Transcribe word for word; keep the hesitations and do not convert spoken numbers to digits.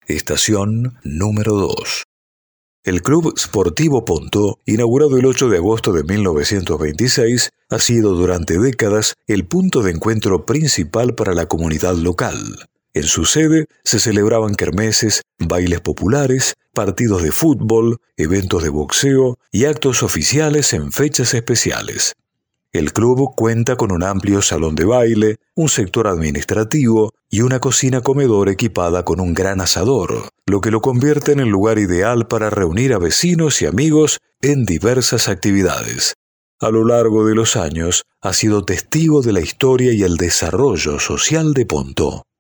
estación número dos. El Club Sportivo Pontó, inaugurado el ocho de agosto de mil novecientos veintiséis, ha sido durante décadas el punto de encuentro principal para la comunidad local. En su sede se celebraban kermeses, bailes populares, partidos de fútbol, eventos de boxeo y actos oficiales en fechas especiales. El club cuenta con un amplio salón de baile, un sector administrativo y una cocina-comedor equipada con un gran asador, lo que lo convierte en el lugar ideal para reunir a vecinos y amigos en diversas actividades. A lo largo de los años, ha sido testigo de la historia y el desarrollo social de Pontó.